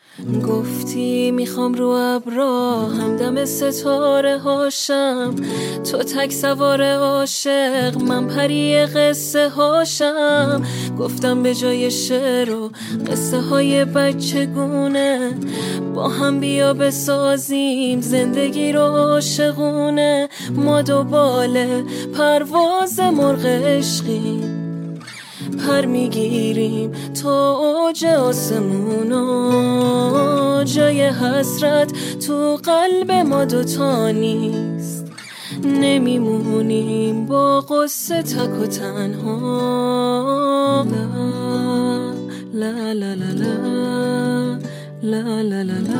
گفتی میخوام رو ابرا همدم ستاره هاشم، تو تک سوار عاشق من پری قصه هاشم. گفتم به جای شعر و قصه های بچگونه با هم بیا بسازیم زندگی رو عاشقونه. ما دوباره پرواز مرغ عشقی، پر میگیریم تا اوج آسمونا. جای حسرت تو قلب ما دوتا نیست، نمیمونیم با قصه تک و تنها. لا لا لا لا لا لا لا لا